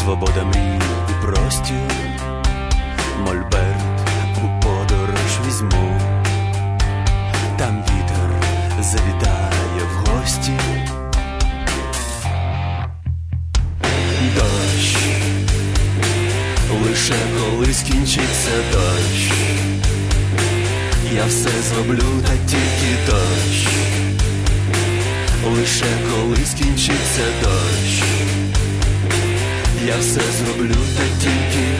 свобода мрій і простір, мольберт у подорож візьму, там вітер завітає в гості. Дощ, лише коли скінчиться дощ, я все зроблю, та тільки дощ. Лише коли скінчиться дощ, я все зроблю, та тільки